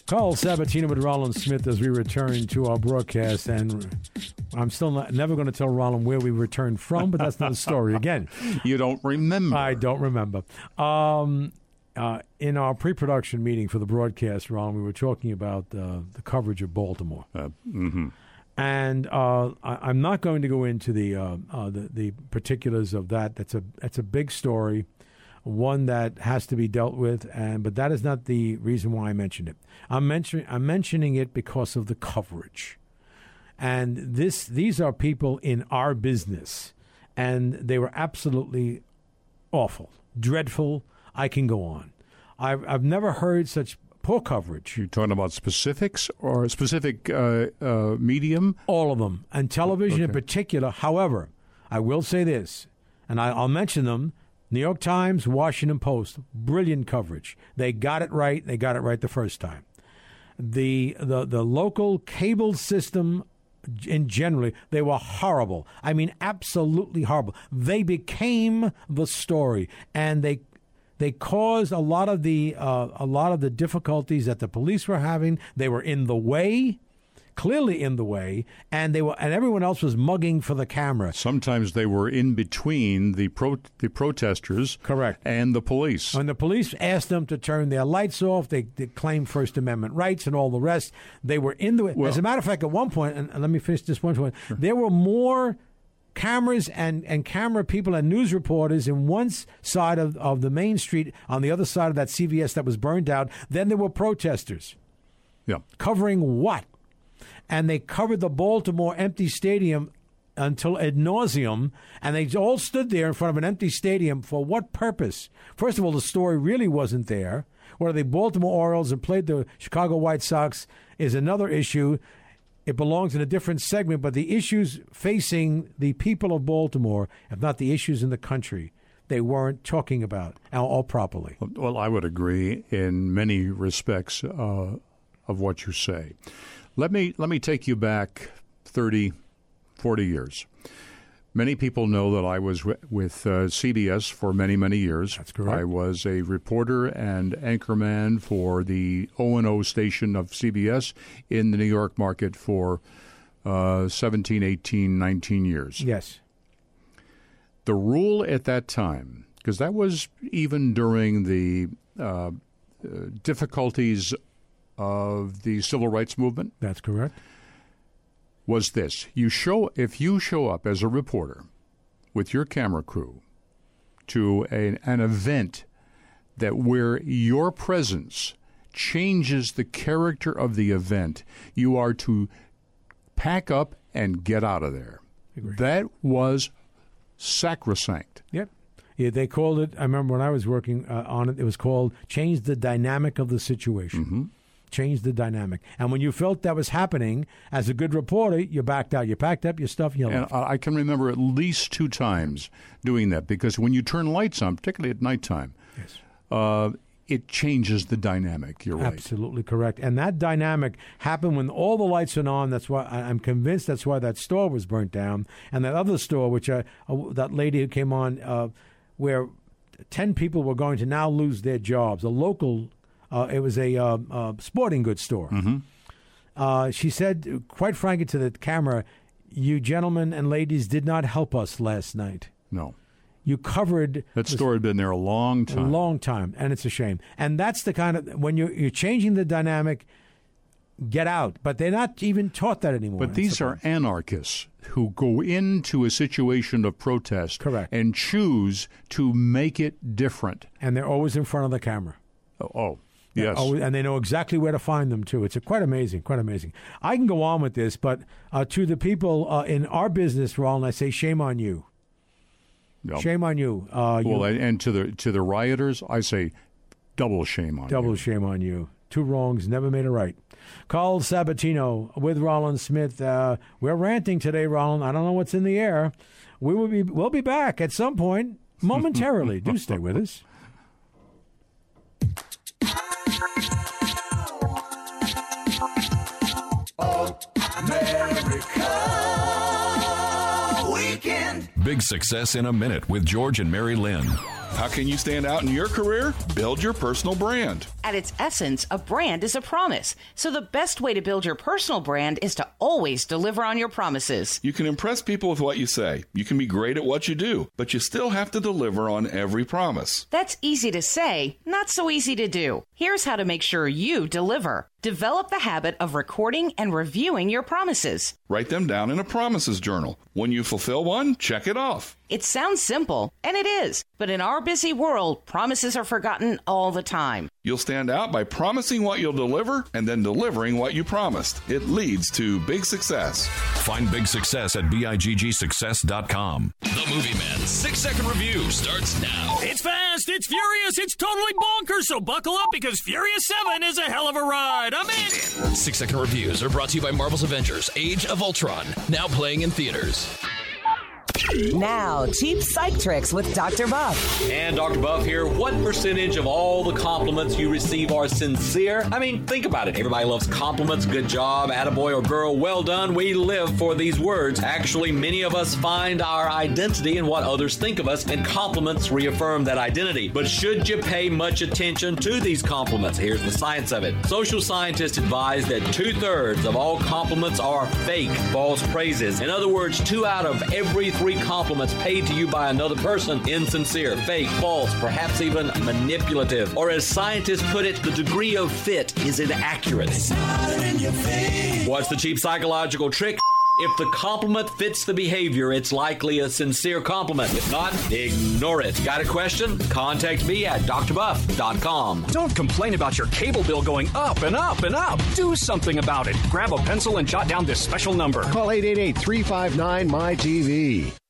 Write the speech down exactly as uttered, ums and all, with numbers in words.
Carl Sabatino with Roland Smith as we return to our broadcast, and I'm still not, never going to tell Roland where we returned from, but that's not a story. Again, you don't remember. I don't remember. Um, uh, in our pre-production meeting for the broadcast, Roland, we were talking about uh, the coverage of Baltimore. Uh, mm-hmm. And uh, I, I'm not going to go into the, uh, uh, the the particulars of that. That's a that's a big story, one that has to be dealt with. And but that is not the reason why I mentioned it. I'm mentioning I'm mentioning it because of the coverage. And this these are people in our business, and they were absolutely awful, dreadful. I can go on. I've I've never heard such poor coverage. You're talking about specifics or specific uh, uh, medium? All of them, and television okay. in particular. However, I will say this, and I, I'll mention them. New York Times, Washington Post, brilliant coverage. They got it right. They got it right the first time. The the, the local cable system in generally, they were horrible. I mean, absolutely horrible. They became the story, and they They caused a lot of the uh, a lot of the difficulties that the police were having. They were in the way, clearly in the way, and they were, and everyone else was mugging for the camera. Sometimes they were in between the pro, the protesters, correct, and the police. When the police asked them to turn their lights off, they, they claimed First Amendment rights and all the rest. They were in the way. Well, as a matter of fact, at one point, and, and let me finish this one point. Sure. There were more cameras and, and camera people and news reporters in one side of, of the main street, on the other side of that C V S that was burned out. Then there were protesters. Yeah. Covering what? And they covered the Baltimore empty stadium until ad nauseum, and they all stood there in front of an empty stadium for what purpose? First of all, the story really wasn't there. Whether the Baltimore Orioles and played the Chicago White Sox is another issue. It belongs in a different segment, but the issues facing the people of Baltimore, if not the issues in the country, they weren't talking about all properly. Well, I would agree in many respects uh, of what you say. Let me let me take you back thirty, forty years. Many people know that I was w- with uh, C B S for many, many years. That's correct. I was a reporter and anchorman for the O and O station of C B S in the New York market for uh, seventeen, eighteen, nineteen years. Yes. The rule at that time, because that was even during the uh, uh, difficulties of the civil rights movement. That's correct. Was this. You show if you show up as a reporter with your camera crew to a, an event that where your presence changes the character of the event, you are to pack up and get out of there. Agreed. That was sacrosanct. Yep. Yeah, they called it, I remember when I was working uh, on it, it was called change the dynamic of the situation. Mm-hmm. Change the dynamic. And when you felt that was happening, as a good reporter, you backed out. You packed up your stuff, you left. And I can remember at least two times doing that, because when you turn lights on, particularly at nighttime, yes. uh, it changes the dynamic. You're right. Absolutely correct. And that dynamic happened when all the lights went on. That's why I'm convinced that's why that store was burnt down. And that other store, which I, uh, that lady who came on, uh, where ten people were going to now lose their jobs, a local Uh, it was a uh, uh, sporting goods store. Mm-hmm. Uh, she said, quite frankly to the camera, you gentlemen and ladies did not help us last night. No. You covered... That store had been there a long time. A long time, and it's a shame. And that's the kind of... When you're, you're changing the dynamic, get out. But they're not even taught that anymore. But these are anarchists who go into a situation of protest. Correct. And choose to make it different. And they're always in front of the camera. Oh, oh. Yes. Oh, and they know exactly where to find them, too. It's a quite amazing, quite amazing. I can go on with this, but uh, to the people uh, in our business, Roland, I say shame on you. Yep. Shame on you. Uh, well, you, and to the to the rioters, I say double shame on double you. Double shame on you. Two wrongs never made a right. Carl Sabatino with Roland Smith. Uh, we're ranting today, Roland. I don't know what's in the air. We will be. We'll be back at some point momentarily. Do stay with us. America Weekend. Big Success in a Minute with George and Mary Lynn. How can you stand out in your career? Build your personal brand. At its essence, a brand is a promise. So the best way to build your personal brand is to always deliver on your promises. You can impress people with what you say. You can be great at what you do, but you still have to deliver on every promise. That's easy to say, not so easy to do. Here's how to make sure you deliver. Develop the habit of recording and reviewing your promises. Write them down in a promises journal. When you fulfill one, check it off. It sounds simple, and it is. But in our busy world, promises are forgotten all the time. You'll stand out by promising what you'll deliver and then delivering what you promised. It leads to big success. Find big success at big success dot com. The Movie Man six-second review starts now. It's fast, it's furious, it's totally bonkers, so buckle up because Furious seven is a hell of a ride. I'm in. Six-second reviews are brought to you by Marvel's Avengers Age of Ultron, now playing in theaters. Now, cheap psych tricks with Doctor Buff. And Doctor Buff here. What percentage of all the compliments you receive are sincere? I mean, think about it. Everybody loves compliments. Good job, attaboy or girl, well done. We live for these words. Actually, many of us find our identity in what others think of us, and compliments reaffirm that identity. But should you pay much attention to these compliments? Here's the science of it. Social scientists advise that two-thirds of all compliments are fake, false praises. In other words, two out of every three compliments paid to you by another person, insincere, fake, false, perhaps even manipulative. Or as scientists put it, the degree of fit is inaccurate. What's the cheap psychological trick? If the compliment fits the behavior, it's likely a sincere compliment. If not, ignore it. Got a question? Contact me at d r buff dot com. Don't complain about your cable bill going up and up and up. Do something about it. Grab a pencil and jot down this special number. Call eight eight eight, three five nine, M Y T V.